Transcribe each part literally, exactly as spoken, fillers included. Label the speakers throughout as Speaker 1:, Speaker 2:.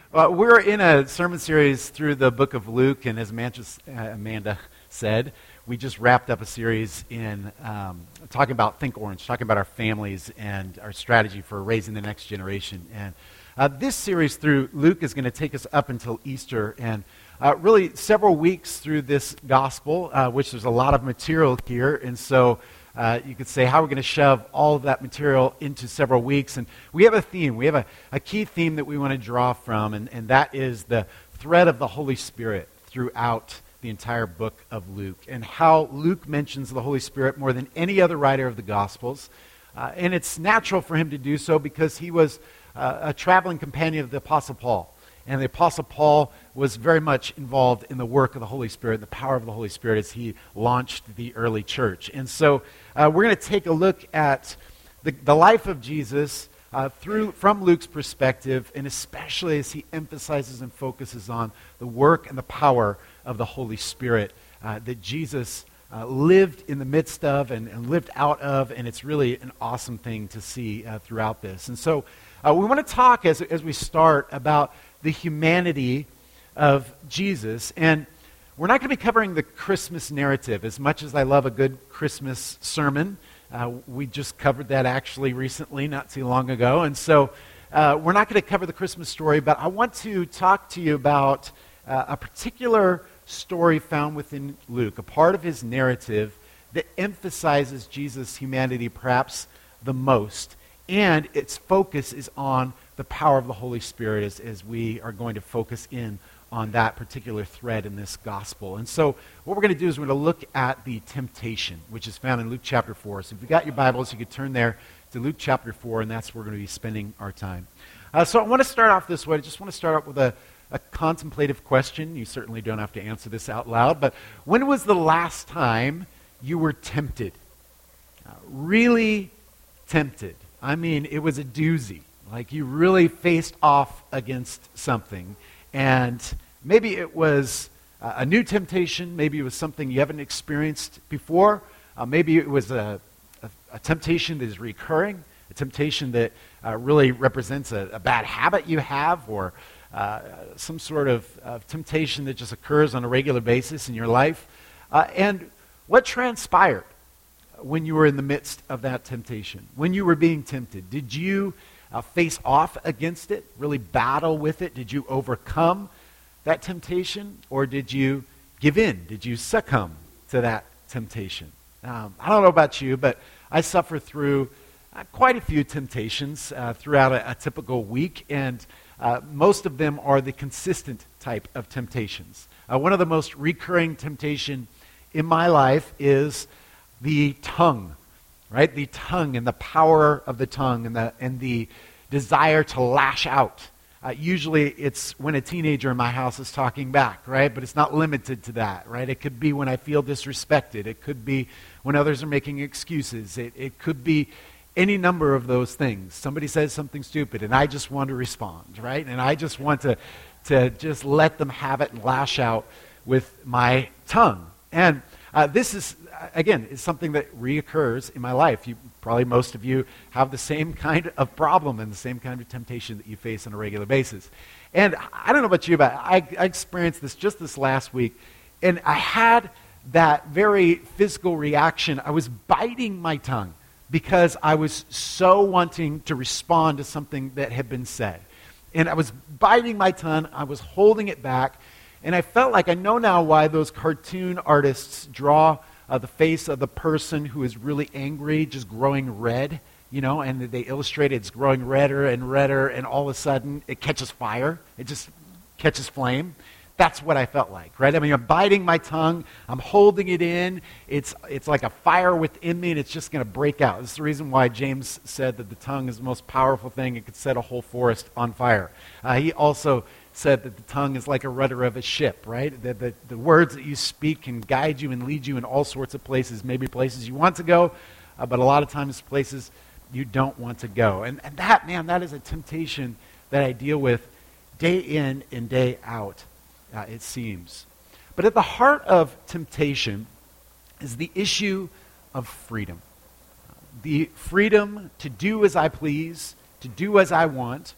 Speaker 1: Well, we're in a sermon series through the book of Luke, and as Amanda, uh, Amanda said, we just wrapped up a series in um, talking about Think Orange, talking about our families and our strategy for raising the next generation. And uh, this series through Luke is going to take us up until Easter, and uh, really several weeks through this gospel, uh, which there's a lot of material here, and so Uh, you could say how we're going to shove all of that material into several weeks. And we have a theme. We have a, a key theme that we want to draw from, and, and that is the thread of the Holy Spirit throughout the entire book of Luke, and how Luke mentions the Holy Spirit more than any other writer of the Gospels. Uh, and it's natural for him to do so because he was uh, a traveling companion of the Apostle Paul. And the Apostle Paul was very much involved in the work of the Holy Spirit, the power of the Holy Spirit as he launched the early church. And so uh, we're going to take a look at the, the life of Jesus uh, through from Luke's perspective, and especially as he emphasizes and focuses on the work and the power of the Holy Spirit uh, that Jesus uh, lived in the midst of and, and lived out of, and it's really an awesome thing to see uh, throughout this. And so uh, we want to talk as, as we start about the humanity of Jesus. And we're not going to be covering the Christmas narrative. As much as I love a good Christmas sermon, uh, we just covered that actually recently, not too long ago. And so uh, we're not going to cover the Christmas story, but I want to talk to you about uh, a particular story found within Luke, a part of his narrative that emphasizes Jesus' humanity perhaps the most. And its focus is on the power of the Holy Spirit as, as we are going to focus in on that particular thread in this gospel. And so what we're going to do is we're going to look at the temptation, which is found in Luke chapter four. So if you've got your Bibles, you could turn there to Luke chapter four, and that's where we're going to be spending our time. Uh, so I want to start off this way. I just want to start off with a, a contemplative question. You certainly don't have to answer this out loud, but when was the last time you were tempted? Uh, really tempted. I mean, it was a doozy. Like you really faced off against something. And maybe it was uh, a new temptation. Maybe it was something you haven't experienced before. Uh, maybe it was a, a, a temptation that is recurring, a temptation that uh, really represents a, a bad habit you have, or uh, some sort of, of temptation that just occurs on a regular basis in your life. Uh, and what transpired when you were in the midst of that temptation? When you were being tempted, did you Uh, face off against it, really battle with it? Did you overcome that temptation, or did you give in? Did you succumb to that temptation? Um, I don't know about you, but I suffer through uh, quite a few temptations uh, throughout a, a typical week, and uh, most of them are the consistent type of temptations. Uh, one of the most recurring temptation in my life is the tongue. Right, the tongue and the power of the tongue and the and the desire to lash out. Uh, usually, it's when a teenager in my house is talking back, right? But it's not limited to that, right? It could be when I feel disrespected. It could be when others are making excuses. It it could be any number of those things. Somebody says something stupid, and I just want to respond, right? And I just want to to just let them have it and lash out with my tongue. And uh, this is. Again, it's something that reoccurs in my life. You, probably most of you have the same kind of problem and the same kind of temptation that you face on a regular basis. And I don't know about you, but I, I experienced this just this last week, and I had that very physical reaction. I was biting my tongue because I was so wanting to respond to something that had been said. And I was biting my tongue. I was holding it back. And I felt like I know now why those cartoon artists draw Uh, the face of the person who is really angry just growing red, you know, and they illustrate it, it's growing redder and redder, and all of a sudden it catches fire. It just catches flame. That's what I felt like, right? I mean, I'm biting my tongue, I'm holding it in, it's it's like a fire within me, and it's just going to break out. This is the reason why James said that the tongue is the most powerful thing. It could set a whole forest on fire. Uh, he also said that the tongue is like a rudder of a ship, right? That the, the words that you speak can guide you and lead you in all sorts of places, maybe places you want to go, uh, but a lot of times places you don't want to go. And, and that, man, that is a temptation that I deal with day in and day out, uh, it seems. But at the heart of temptation is the issue of freedom. The freedom to do as I please, to do as I want,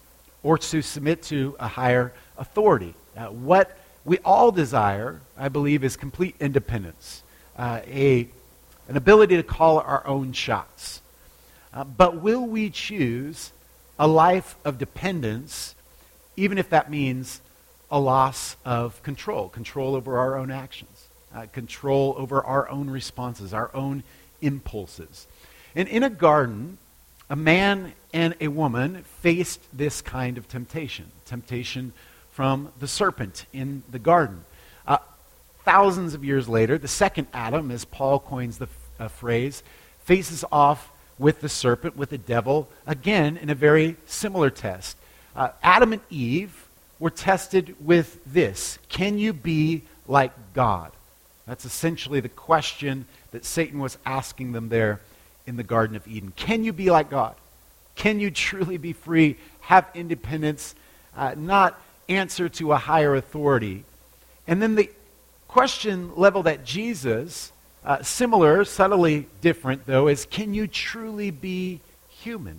Speaker 1: or to submit to a higher authority. Uh, what we all desire, I believe, is complete independence, uh, a, an ability to call our own shots. Uh, but will we choose a life of dependence, even if that means a loss of control, control over our own actions, uh, control over our own responses, our own impulses? And in a garden, a man and a woman faced this kind of temptation, temptation from the serpent in the garden. Uh, thousands of years later, the second Adam, as Paul coins the uh, phrase, faces off with the serpent, with the devil, again in a very similar test. Uh, Adam and Eve were tested with this: can you be like God? That's essentially the question that Satan was asking them there in the Garden of Eden. Can you be like God? Can you truly be free, have independence, uh, not answer to a higher authority? And then the question leveled at Jesus, uh, similar, subtly different though, is can you truly be human?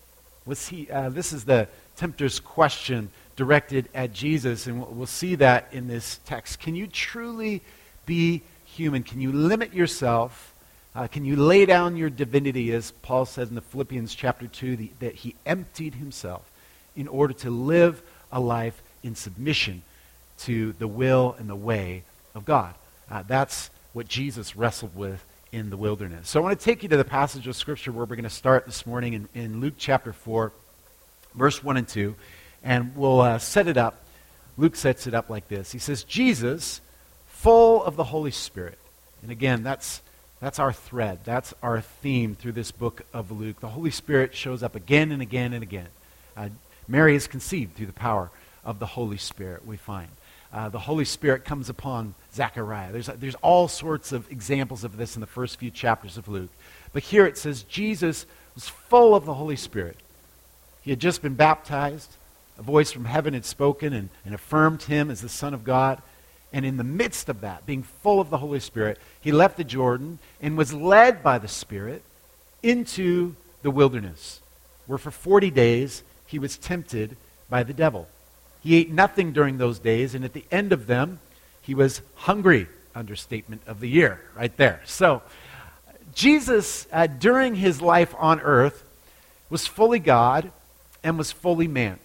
Speaker 1: Was he? Uh, this is the tempter's question directed at Jesus, and we'll, we'll see that in this text. Can you truly be human? Can you limit yourself? Uh, can you lay down your divinity, as Paul says in the Philippians chapter two, the, that he emptied himself in order to live a life in submission to the will and the way of God? Uh, that's what Jesus wrestled with in the wilderness. So I want to take you to the passage of Scripture where we're going to start this morning in, in Luke chapter four, verse one and two, and we'll uh, set it up. Luke sets it up like this. He says, Jesus, full of the Holy Spirit. And again, that's That's our thread. That's our theme through this book of Luke. The Holy Spirit shows up again and again and again. Uh, Mary is conceived through the power of the Holy Spirit, we find. Uh, the Holy Spirit comes upon Zechariah. There's, there's all sorts of examples of this in the first few chapters of Luke. But here it says Jesus was full of the Holy Spirit. He had just been baptized. A voice from heaven had spoken and, and affirmed him as the Son of God. And in the midst of that, being full of the Holy Spirit, he left the Jordan and was led by the Spirit into the wilderness, where for forty days he was tempted by the devil. He ate nothing during those days, and at the end of them, he was hungry. Understatement of the year, right there. So, Jesus, uh, during his life on earth, was fully God and was fully man.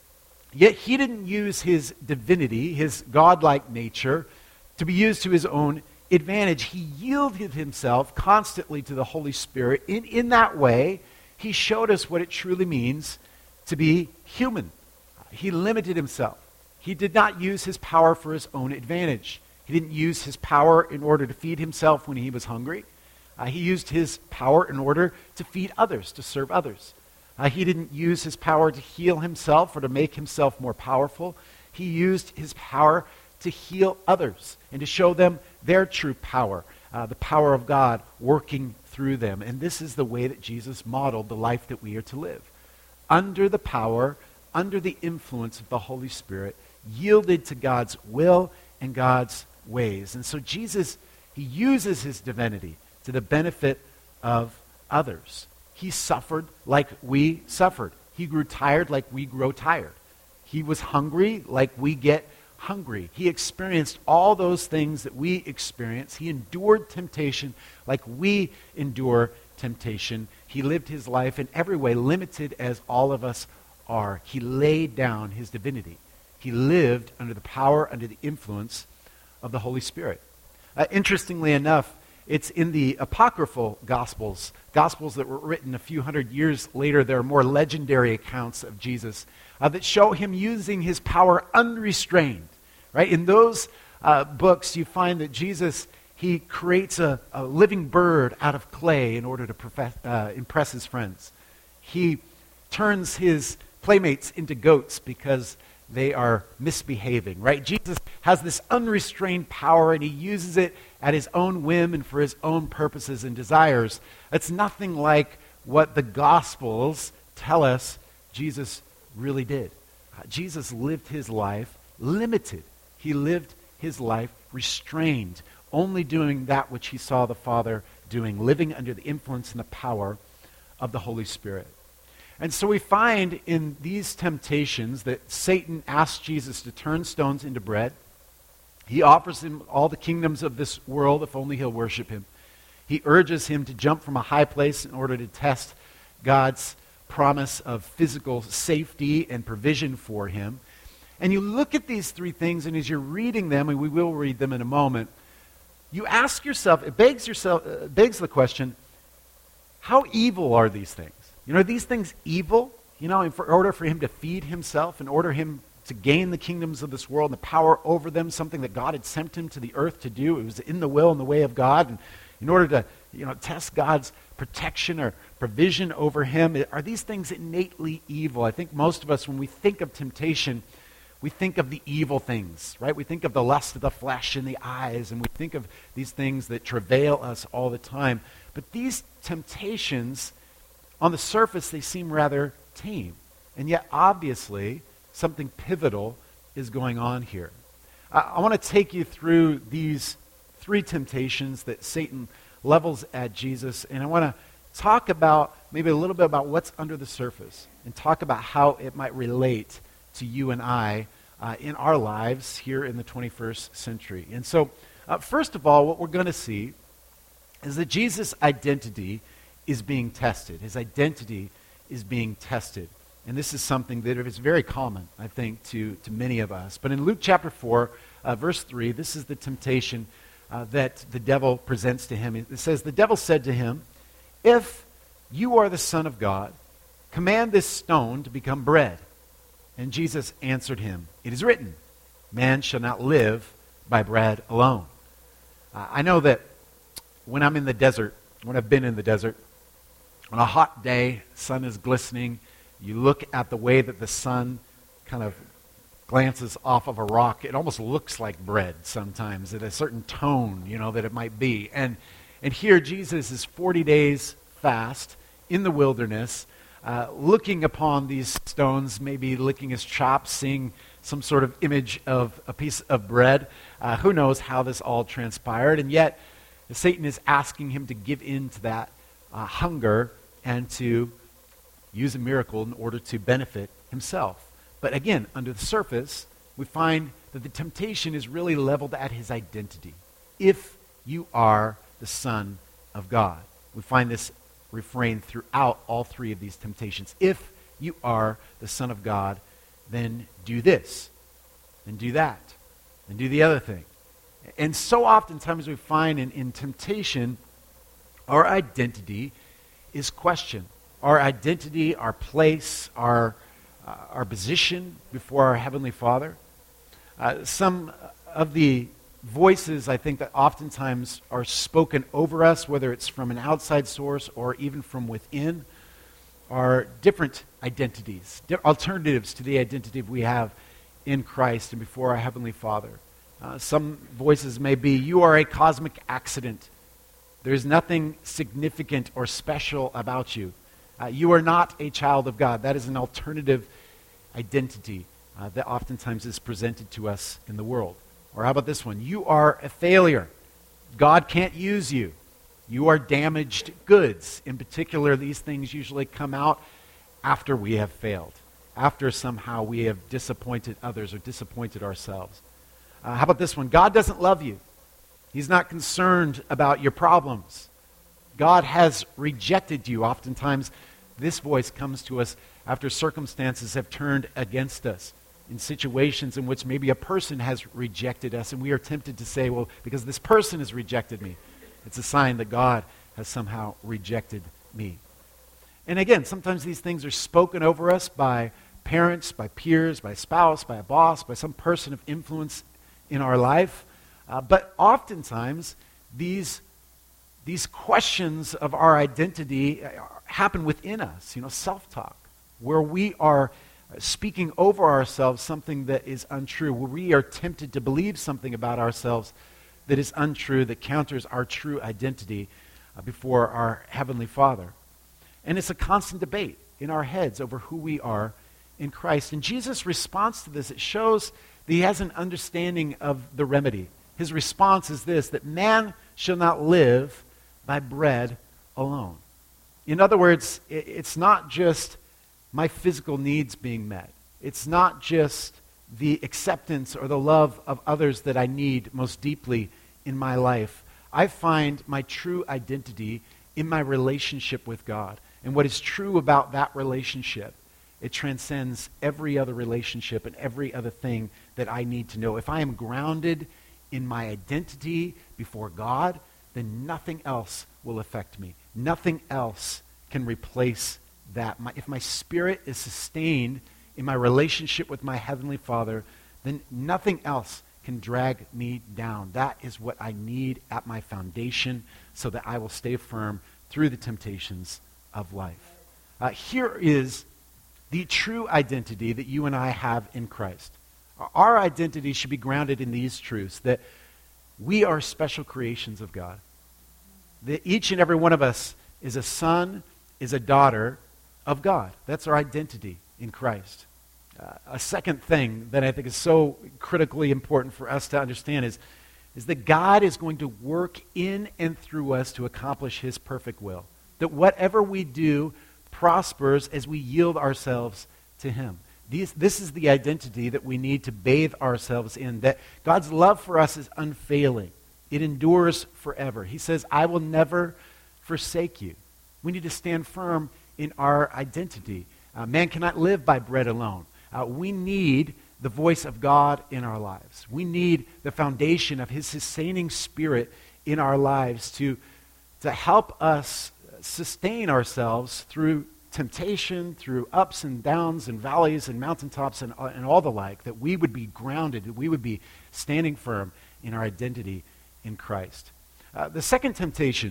Speaker 1: Yet he didn't use his divinity, his godlike nature, to be used to his own advantage. He yielded himself constantly to the Holy Spirit. In, in that way, he showed us what it truly means to be human. He limited himself. He did not use his power for his own advantage. He didn't use his power in order to feed himself when he was hungry. Uh, he used his power in order to feed others, to serve others. Uh, he didn't use his power to heal himself or to make himself more powerful. He used his power to heal others and to show them their true power, uh, the power of God working through them. And this is the way that Jesus modeled the life that we are to live. Under the power, under the influence of the Holy Spirit, yielded to God's will and God's ways. And so Jesus, he uses his divinity to the benefit of others. He suffered like we suffered. He grew tired like we grow tired. He was hungry like we get hungry. He experienced all those things that we experience. He endured temptation like we endure temptation. He lived his life in every way, limited as all of us are. He laid down his divinity. He lived under the power, under the influence of the Holy Spirit. Uh, interestingly enough, it's in the apocryphal Gospels, Gospels that were written a few hundred years later. There are more legendary accounts of Jesus uh, that show him using his power unrestrained. Right? In those uh, books, you find that Jesus, he creates a, a living bird out of clay in order to profess, uh, impress his friends. He turns his playmates into goats because they are misbehaving, right? Jesus has this unrestrained power, and he uses it at his own whim and for his own purposes and desires. It's nothing like what the Gospels tell us Jesus really did. Uh, Jesus lived his life limited. He lived his life restrained, only doing that which he saw the Father doing, living under the influence and the power of the Holy Spirit. And so we find in these temptations that Satan asks Jesus to turn stones into bread. He offers him all the kingdoms of this world if only he'll worship him. He urges him to jump from a high place in order to test God's promise of physical safety and provision for him. And you look at these three things, and as you're reading them, and we will read them in a moment, you ask yourself, it begs, yourself, uh, begs the question, how evil are these things? You know, are these things evil? You know, in for, order for him to feed himself, in order him to gain the kingdoms of this world and the power over them, something that God had sent him to the earth to do. It was in the will and the way of God. And in order to, you know, test God's protection or provision over him, are these things innately evil? I think most of us, when we think of temptation, we think of the evil things, right? We think of the lust of the flesh and the eyes, and we think of these things that travail us all the time. But these temptations, on the surface, they seem rather tame. And yet, obviously, something pivotal is going on here. I, I want to take you through these three temptations that Satan levels at Jesus, and I want to talk about maybe a little bit about what's under the surface and talk about how it might relate to you and I uh, in our lives here in the twenty-first century. And so, uh, first of all, what we're going to see is that Jesus' identity is being tested. His identity is being tested. And this is something that is very common, I think, to, to many of us. But in Luke chapter four, uh, verse three, this is the temptation uh, that the devil presents to him. It says, the devil said to him, "If you are the Son of God, command this stone to become bread." And Jesus answered him, "It is written, man shall not live by bread alone." Uh, I know that when I'm in the desert, when I've been in the desert, on a hot day, sun is glistening, you look at the way that the sun kind of glances off of a rock, it almost looks like bread sometimes, at a certain tone, you know, that it might be. And, and here Jesus is forty days fast in the wilderness, uh, looking upon these stones, maybe licking his chops, seeing some sort of image of a piece of bread. Uh, who knows how this all transpired, and yet Satan is asking him to give in to that uh, hunger and to use a miracle in order to benefit himself. But again, under the surface, we find that the temptation is really leveled at his identity. If you are the Son of God. We find this refrain throughout all three of these temptations. If you are the Son of God, then do this, then do that, then do the other thing. And so oftentimes we find in, in temptation, our identity is questioned. Our identity, our place, our, uh, our position before our Heavenly Father. Uh, some of the voices, I think, that oftentimes are spoken over us, whether it's from an outside source or even from within, are different identities, di- alternatives to the identity we have in Christ and before our Heavenly Father. Uh, some voices may be, you are a cosmic accident. There's nothing significant or special about you. Uh, you are not a child of God. That is an alternative identity uh, that oftentimes is presented to us in the world. Or how about this one? You are a failure. God can't use you. You are damaged goods. In particular, these things usually come out after we have failed, after somehow we have disappointed others or disappointed ourselves. Uh, how about this one? God doesn't love you. He's not concerned about your problems. God has rejected you. Oftentimes, this voice comes to us after circumstances have turned against us, in situations in which maybe a person has rejected us, and we are tempted to say, well, because this person has rejected me, it's a sign that God has somehow rejected me. And again, sometimes these things are spoken over us by parents, by peers, by a spouse, by a boss, by some person of influence in our life. Uh, but oftentimes, these, these questions of our identity happen within us, you know, self-talk, where we are speaking over ourselves something that is untrue, where we are tempted to believe something about ourselves that is untrue, that counters our true identity uh, before our Heavenly Father. And it's a constant debate in our heads over who we are in Christ. And Jesus' response to this, it shows that he has an understanding of the remedy. His response is this, that man shall not live by bread alone. In other words, it's not just my physical needs being met. It's not just the acceptance or the love of others that I need most deeply in my life. I find my true identity in my relationship with God. And what is true about that relationship, it transcends every other relationship and every other thing that I need to know. If I am grounded in my identity before God, then nothing else will affect me. Nothing else can replace that. My, if my spirit is sustained in my relationship with my Heavenly Father, then nothing else can drag me down. That is what I need at my foundation so that I will stay firm through the temptations of life. Uh, here is the true identity that you and I have in Christ. Our identity should be grounded in these truths, that we are special creations of God. That each and every one of us is a son, is a daughter of God. That's our identity in Christ. Uh, a second thing that I think is so critically important for us to understand is, is that God is going to work in and through us to accomplish His perfect will. That whatever we do prospers as we yield ourselves to Him. These, this is the identity that we need to bathe ourselves in, that God's love for us is unfailing. It endures forever. He says, I will never forsake you. We need to stand firm in our identity. Uh, man cannot live by bread alone. Uh, we need the voice of God in our lives. We need the foundation of His sustaining Spirit in our lives to, to help us sustain ourselves through temptation, through ups and downs and valleys and mountaintops and, and all the like, that we would be grounded, that we would be standing firm in our identity in Christ. Uh, the second temptation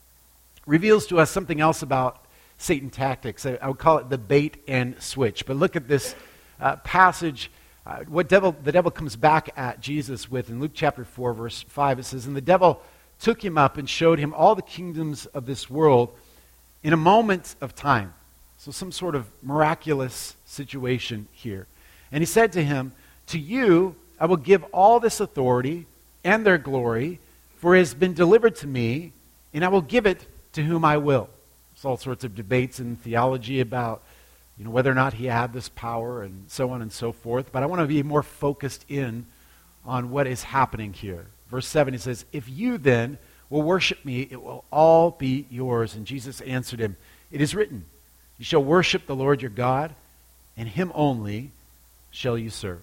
Speaker 1: reveals to us something else about Satan tactics. I, I would call it the bait and switch. But look at this uh, passage. Uh, what devil the devil comes back at Jesus with in Luke chapter four, verse five. It says, and the devil took him up and showed him all the kingdoms of this world in a moment of time. So some sort of miraculous situation here. And he said to him, to you I will give all this authority and their glory, for it has been delivered to me, and I will give it to whom I will. There's all sorts of debates in theology about, you know, whether or not he had this power and so on and so forth. But I want to be more focused in on what is happening here. Verse seven, he says, if you then will worship me, it will all be yours. And Jesus answered him, it is written, you shall worship the Lord your God, and Him only shall you serve.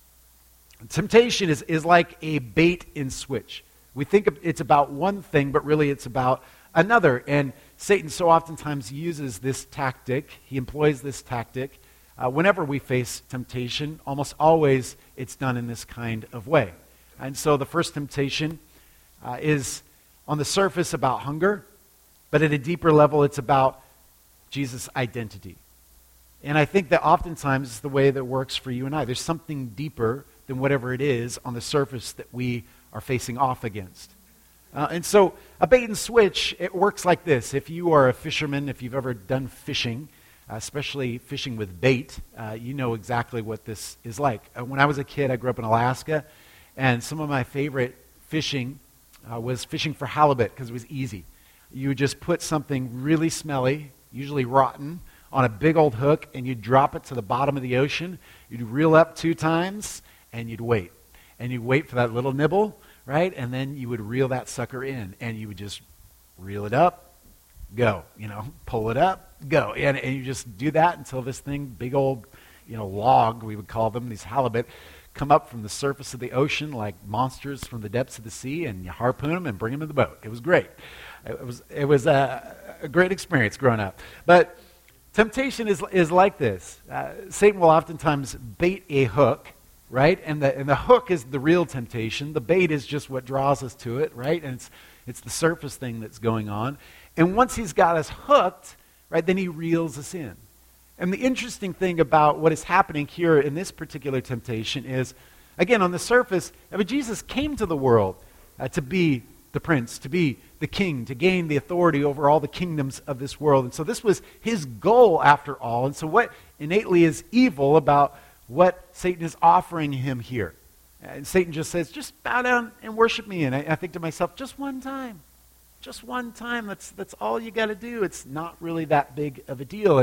Speaker 1: Temptation is, is like a bait and switch. We think it's about one thing, but really it's about another. And Satan so oftentimes uses this tactic. He employs this tactic. Uh, whenever we face temptation, almost always it's done in this kind of way. And so the first temptation uh, is on the surface about hunger, but at a deeper level it's about Jesus' identity. And I think that oftentimes it's the way that works for you and I. There's something deeper than whatever it is on the surface that we are facing off against. Uh, and so a bait and switch, it works like this. If you are a fisherman, if you've ever done fishing, uh, especially fishing with bait, uh, you know exactly what this is like. Uh, when I was a kid, I grew up in Alaska, and some of my favorite fishing uh, was fishing for halibut because it was easy. You would just put something really smelly, usually rotten, on a big old hook, and you'd drop it to the bottom of the ocean. You'd reel up two times, and you'd wait. And you'd wait for that little nibble, right? And then you would reel that sucker in, and you would just reel it up, go. You know, pull it up, go. And, and you just do that until this thing, big old, you know, log, we would call them, these halibut, come up from the surface of the ocean like monsters from the depths of the sea, and you harpoon them and bring them to the boat. It was great. It was it was a, a great experience growing up. But temptation is is like this. Uh, Satan will oftentimes bait a hook, right? And the and the hook is the real temptation. The bait is just what draws us to it, right? And it's it's the surface thing that's going on. And once he's got us hooked, right, then he reels us in. And the interesting thing about what is happening here in this particular temptation is, again, on the surface, I mean, Jesus came to the world uh, to be the prince, to be the king, to gain the authority over all the kingdoms of this world. And so this was his goal after all. And so what innately is evil about what Satan is offering him here? And Satan just says, just bow down and worship me. And I, I think to myself, just one time. Just one time. That's that's all you got to do. It's not really that big of a deal. And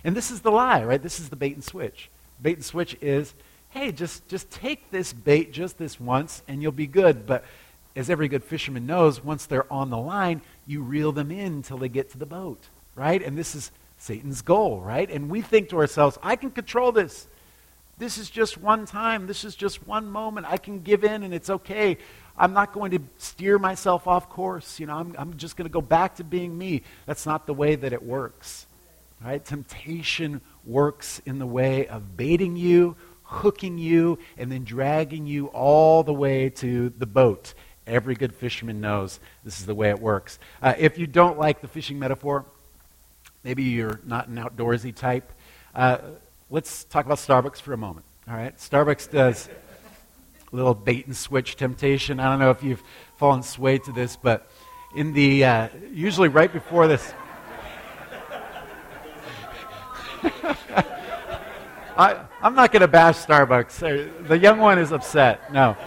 Speaker 1: And this is the lie, right? This is the bait and switch. Bait and switch is, hey, just, just take this bait just this once and you'll be good. But as every good fisherman knows, once they're on the line, you reel them in until they get to the boat, right? And this is Satan's goal, right? And we think to ourselves, I can control this. This is just one time. This is just one moment. I can give in and it's okay. I'm not going to steer myself off course. You know, I'm, I'm just going to go back to being me. That's not the way that it works, right? Temptation works in the way of baiting you, hooking you, and then dragging you all the way to the boat. Every good fisherman knows this is the way it works. Uh, if you don't like the fishing metaphor, maybe you're not an outdoorsy type, uh, let's talk about Starbucks for a moment. All right, Starbucks does a little bait and switch temptation. I don't know if you've fallen sway to this, but in the uh, usually right before this, I, I'm not going to bash Starbucks. The young one is upset. No.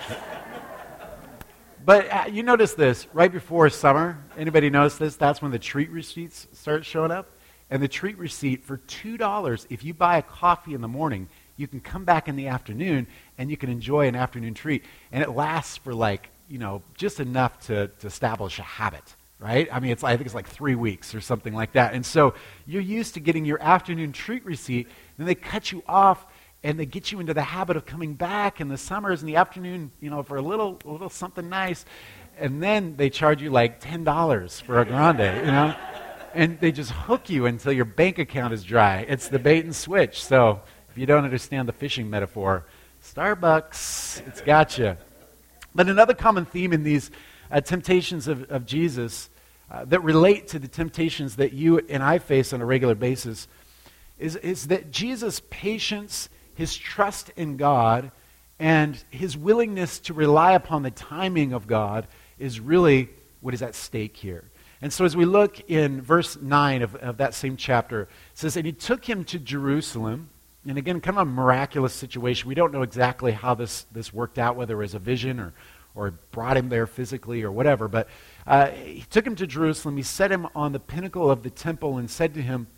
Speaker 1: But uh, you notice this, right before summer, anybody notice this? That's when the treat receipts start showing up. And the treat receipt for two dollars, if you buy a coffee in the morning, you can come back in the afternoon and you can enjoy an afternoon treat. And it lasts for like, you know, just enough to, to establish a habit, right? I mean, it's I think it's like three weeks or something like that. And so you're used to getting your afternoon treat receipt, then they cut you off and they get you into the habit of coming back in the summers in the afternoon, you know, for a little, a little something nice. And then they charge you like ten dollars for a grande, you know? And they just hook you until your bank account is dry. It's the bait and switch. So if you don't understand the fishing metaphor, Starbucks, it's got you. But another common theme in these uh, temptations of, of Jesus uh, that relate to the temptations that you and I face on a regular basis is, is that Jesus' patience, his trust in God, and his willingness to rely upon the timing of God is really what is at stake here. And so as we look in verse nine of, of that same chapter, it says, and he took him to Jerusalem. And again, kind of a miraculous situation. We don't know exactly how this, this worked out, whether it was a vision or, or brought him there physically or whatever. But uh, he took him to Jerusalem. He set him on the pinnacle of the temple and said to him,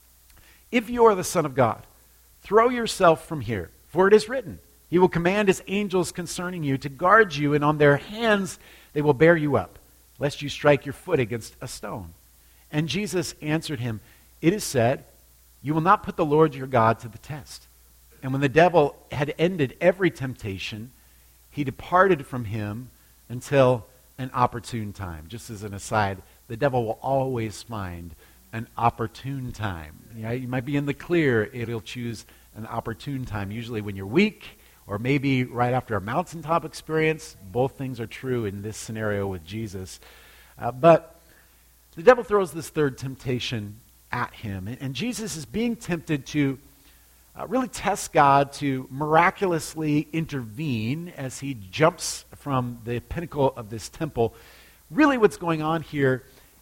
Speaker 1: if you are the Son of God, throw yourself from here, for it is written, he will command his angels concerning you to guard you, and on their hands they will bear you up, lest you strike your foot against a stone. And Jesus answered him, it is said, you will not put the Lord your God to the test. And when the devil had ended every temptation, he departed from him until an opportune time. Just as an aside, the devil will always find an opportune time. You know, you might be in the clear, it'll choose an opportune time, usually when you're weak, or maybe right after a mountaintop experience. Both things are true in this scenario with Jesus. Uh, but the devil throws this third temptation at him. And, and Jesus is being tempted to uh, really test God to miraculously intervene as he jumps from the pinnacle of this temple. Really what's going on here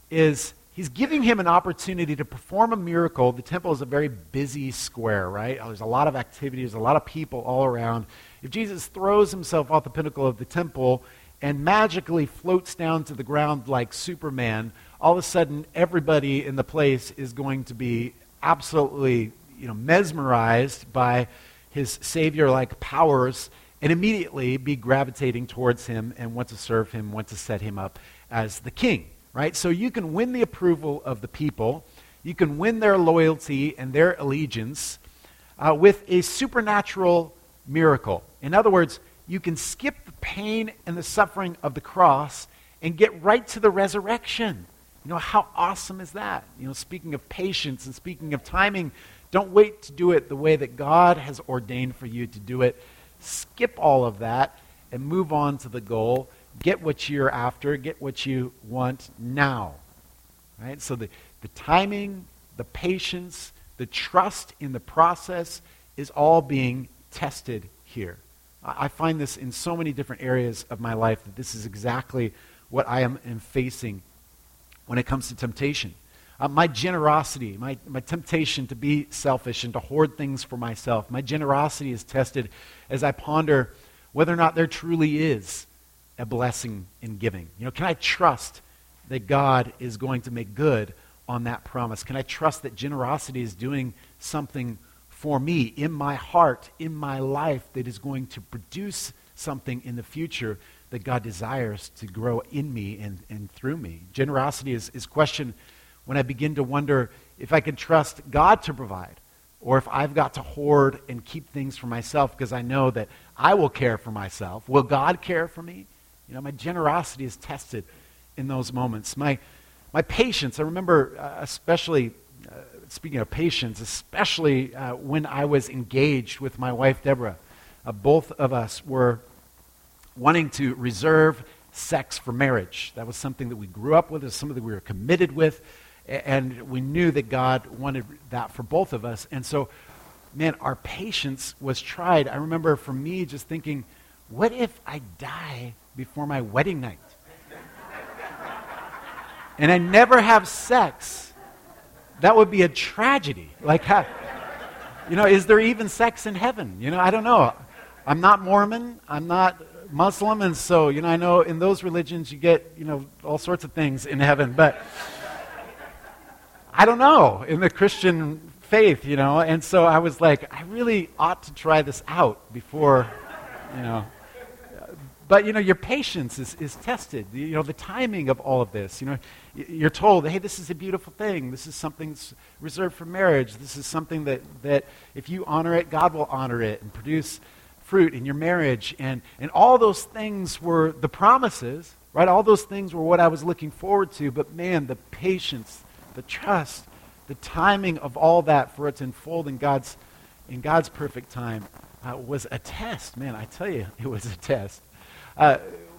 Speaker 1: is he's giving him an opportunity to perform a miracle. The temple is a very busy square, right? There's a lot of activity. There's a lot of people all around. If Jesus throws himself off the pinnacle of the temple and magically floats down to the ground like Superman, all of a sudden everybody in the place is going to be absolutely, you know, mesmerized by his Savior-like powers and immediately be gravitating towards him and want to serve him, want to set him up as the king. Right? So you can win the approval of the people. You can win their loyalty and their allegiance uh, with a supernatural miracle. In other words, you can skip the pain and the suffering of the cross and get right to the resurrection. You know, how awesome is that? You know, speaking of patience and speaking of timing, don't wait to do it the way that God has ordained for you to do it. Skip all of that and move on to the goal. Get what you're after. Get what you want now. Right? So the, the timing, the patience, the trust in the process is all being tested here. I, I find this in so many different areas of my life that this is exactly what I am, am facing when it comes to temptation. Uh, my generosity, my, my temptation to be selfish and to hoard things for myself, my generosity is tested as I ponder whether or not there truly is a blessing in giving. You know, can I trust that God is going to make good on that promise? Can I trust that generosity is doing something for me, in my heart, in my life, that is going to produce something in the future that God desires to grow in me and, and through me? Generosity is, is questioned when I begin to wonder if I can trust God to provide, or if I've got to hoard and keep things for myself because I know that I will care for myself. Will God care for me? You know, my generosity is tested in those moments. My my patience, I remember uh, especially, uh, speaking of patience, especially uh, when I was engaged with my wife, Deborah. Uh, both of us were wanting to reserve sex for marriage. That was something that we grew up with. It was something that we were committed with. And we knew that God wanted that for both of us. And so, man, our patience was tried. I remember for me just thinking, what if I die before my wedding night? And I never have sex? That would be a tragedy. Like, how, you know, is there even sex in heaven? You know, I don't know. I'm not Mormon. I'm not Muslim. And so, you know, I know in those religions you get, you know, all sorts of things in heaven. But I don't know, in the Christian faith, you know, and so I was like, I really ought to try this out before, you know. But, you know, your patience is, is tested, you know, the timing of all of this. You know, you're told, hey, this is a beautiful thing. This is something that's reserved for marriage. This is something that, that if you honor it, God will honor it and produce fruit in your marriage. And, and all those things were the promises, right? All those things were what I was looking forward to. But, man, the patience, the trust, the timing of all that for it to unfold in God's in God's perfect time uh, was a test. Man, I tell you, it was a test. Uh,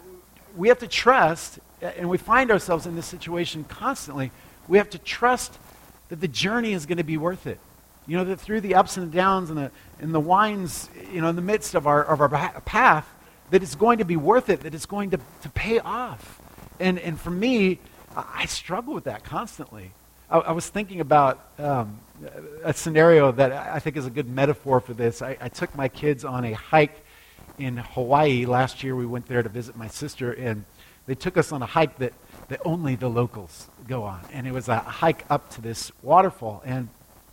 Speaker 1: we have to trust, and we find ourselves in this situation constantly. We have to trust that the journey is going to be worth it. You know, that through the ups and the downs and the and the winds, you know, in the midst of our of our path, that it's going to be worth it. That it's going to to pay off. And and for me, I struggle with that constantly. I, I was thinking about um, a scenario that I think is a good metaphor for this. I, I took my kids on a hike in Hawaii last year. We went there to visit my sister, and they took us on a hike that, that only the locals go on. And it was a hike up to this waterfall. And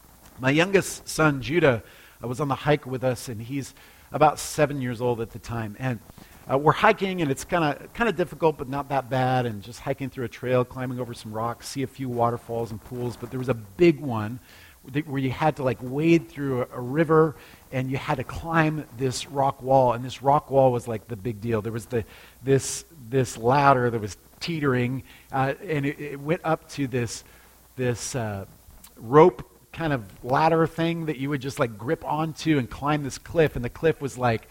Speaker 1: my youngest son, Judah, uh, was on the hike with us, and he's about seven years old at the time. And Uh, we're hiking, and it's kind of kind of difficult, but not that bad, and just hiking through a trail, climbing over some rocks, see a few waterfalls and pools. But there was a big one that, where you had to like wade through a, a river, and you had to climb this rock wall. And this rock wall was like the big deal. There was the this this ladder that was teetering, uh, and it, it went up to this this uh, rope kind of ladder thing that you would just like grip onto and climb this cliff. And the cliff was like,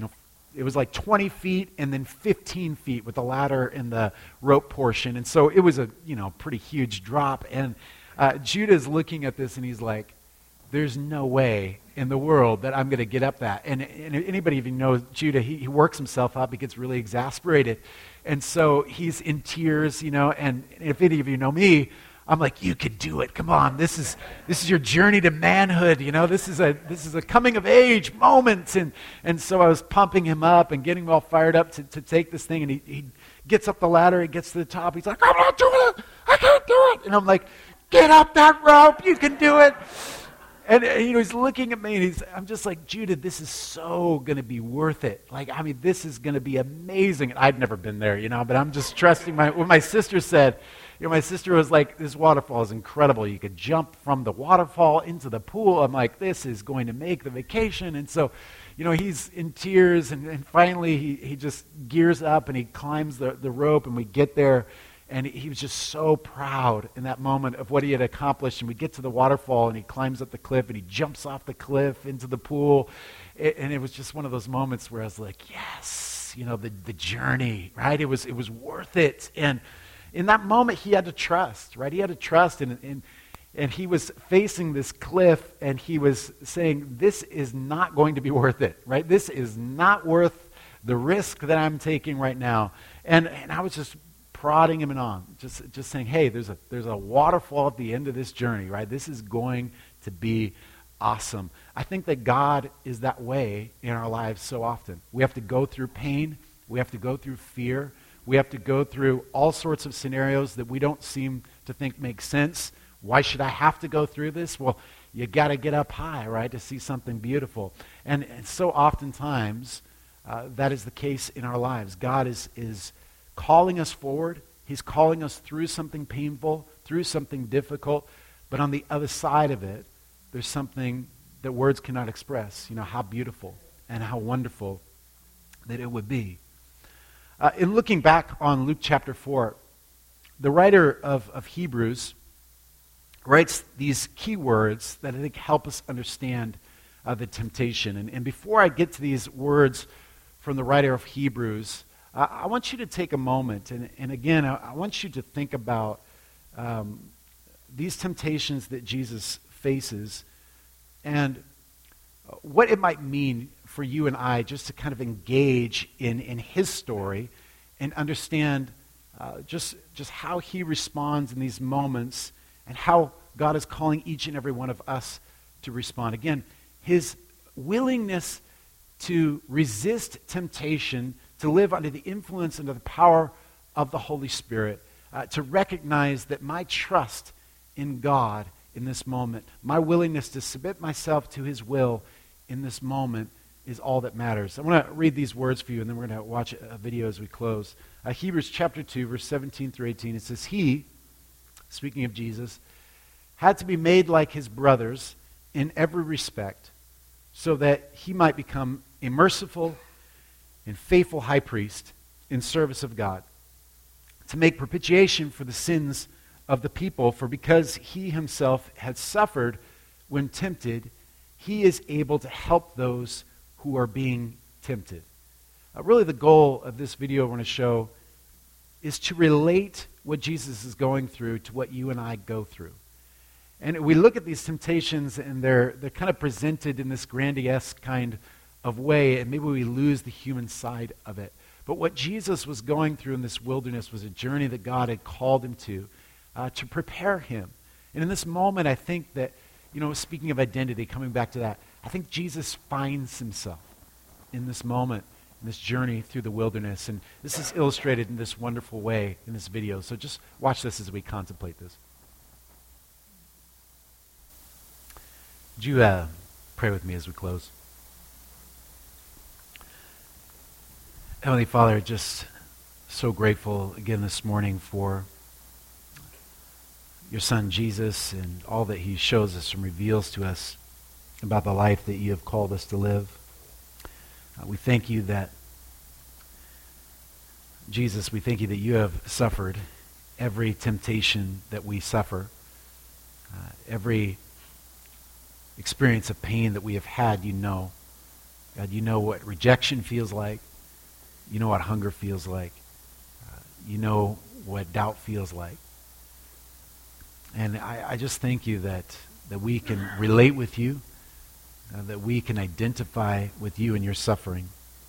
Speaker 1: it was like twenty feet and then fifteen feet with the ladder and the rope portion. And so it was a, you know, pretty huge drop. And uh, Judah's looking at this and he's like, there's no way in the world that I'm going to get up that. And, and anybody even knows Judah, he, he works himself up. He gets really exasperated. And so he's in tears, you know, and if any of you know me, I'm like, you could do it. Come on, this is this is your journey to manhood. You know, this is a this is a coming of age moment, and and so I was pumping him up and getting him all fired up to, to take this thing. And he, he gets up the ladder, he gets to the top. He's like, I'm not doing it. I can't do it. And I'm like, get up that rope. You can do it. And, and you know, he's looking at me, and he's I'm just like, Judah, this is so going to be worth it. Like, I mean, this is going to be amazing. And I'd never been there, you know, but I'm just trusting my what my sister said. You know, my sister was like, this waterfall is incredible. You could jump from the waterfall into the pool. I'm like, this is going to make the vacation. And so, you know, he's in tears, and, and finally he, he just gears up and he climbs the, the rope, and we get there, and he was just so proud in that moment of what he had accomplished. And we get to the waterfall, and he climbs up the cliff, and he jumps off the cliff into the pool. It, and it was just one of those moments where I was like, yes, you know, the, the journey, right? It was, it was worth it. And in that moment, he had to trust, right? He had to trust, and, and, and he was facing this cliff, and he was saying, this is not going to be worth it, right? This is not worth the risk that I'm taking right now. And and I was just prodding him on, just just saying, hey, there's a there's a waterfall at the end of this journey, right? This is going to be awesome. I think that God is that way in our lives so often. We have to go through pain. We have to go through fear. We have to go through all sorts of scenarios that we don't seem to think make sense. Why should I have to go through this? Well, you got to get up high, right, to see something beautiful. And, and so oftentimes, uh, that is the case in our lives. God is, is calling us forward. He's calling us through something painful, through something difficult. But on the other side of it, there's something that words cannot express. You know, how beautiful and how wonderful that it would be. Uh, in looking back on Luke chapter four, the writer of, of Hebrews writes these key words that I think help us understand uh, the temptation. And, and before I get to these words from the writer of Hebrews, uh, I want you to take a moment. And, and again, I, I want you to think about um, these temptations that Jesus faces and what it might mean for you and I just to kind of engage in, in his story and understand uh, just, just how he responds in these moments and how God is calling each and every one of us to respond. Again, his willingness to resist temptation, to live under the influence and the power of the Holy Spirit, uh, to recognize that my trust in God in this moment, my willingness to submit myself to his will in this moment is all that matters. I want to read these words for you, and then we're going to watch a video as we close. Uh, Hebrews chapter two, verse seventeen through eighteen, it says, He, speaking of Jesus, had to be made like his brothers in every respect, so that he might become a merciful and faithful high priest in service of God, to make propitiation for the sins of the people. For because he himself had suffered when tempted, he is able to help those who are being tempted. Uh, really the goal of this video I want to show is to relate what Jesus is going through to what you and I go through. And we look at these temptations and they're, they're kind of presented in this grandiose kind of way, and maybe we lose the human side of it. But what Jesus was going through in this wilderness was a journey that God had called him to, uh, to prepare him. And in this moment, I think that, you know, speaking of identity, coming back to that, I think Jesus finds himself in this moment, in this journey through the wilderness. And this is illustrated in this wonderful way in this video. So just watch this as we contemplate this. Would you uh, pray with me as we close? Heavenly Father, just so grateful again this morning for your Son Jesus and all that he shows us and reveals to us about the life that you have called us to live. Uh, we thank you that, Jesus, we thank you that you have suffered every temptation that we suffer, uh, every experience of pain that we have had, you know. God, you know what rejection feels like. You know what hunger feels like. Uh, you know what doubt feels like. And I, I just thank you that, that we can relate with you, uh, that we can identify with you in your suffering,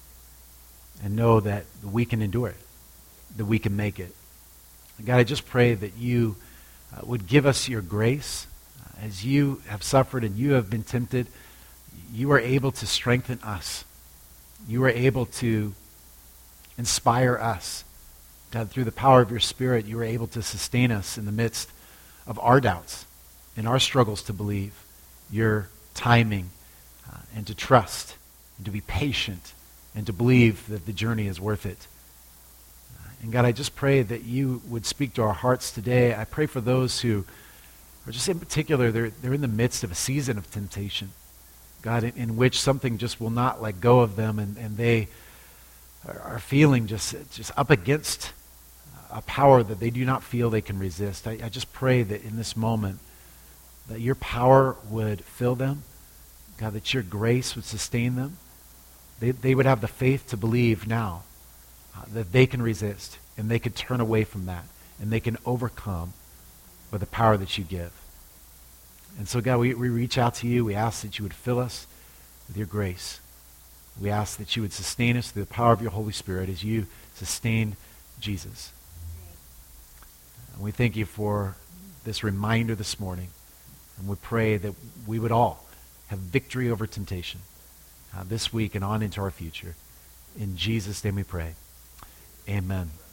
Speaker 1: and know that we can endure it, that we can make it. And God, I just pray that you uh, would give us your grace. Uh, as you have suffered and you have been tempted, you are able to strengthen us. You are able to inspire us. God, through the power of your Spirit, you are able to sustain us in the midst of our doubts, in our struggles to believe your timing, uh, and to trust, and to be patient, and to believe that the journey is worth it. Uh, and God, I just pray that you would speak to our hearts today. I pray for those who are just in particular, they're, they're in the midst of a season of temptation, God, in, in which something just will not let go of them, and, and they are feeling just, just up against a power that they do not feel they can resist. I, I just pray that in this moment that your power would fill them, God, that your grace would sustain them. They, they would have the faith to believe now uh, that they can resist and they can turn away from that and they can overcome by the power that you give. And so, God, we, we reach out to you. We ask that you would fill us with your grace. We ask that you would sustain us through the power of your Holy Spirit as you sustained Jesus. And we thank you for this reminder this morning. And we pray that we would all have victory over temptation uh, this week and on into our future. In Jesus' name we pray. Amen.